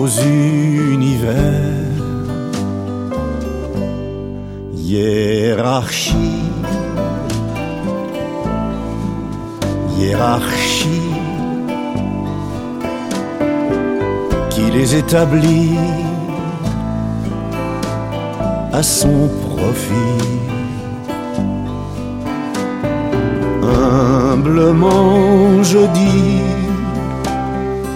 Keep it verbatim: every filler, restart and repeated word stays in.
nos univers. Hiérarchie, hiérarchie, qui les établit à son profit. Humblement je dis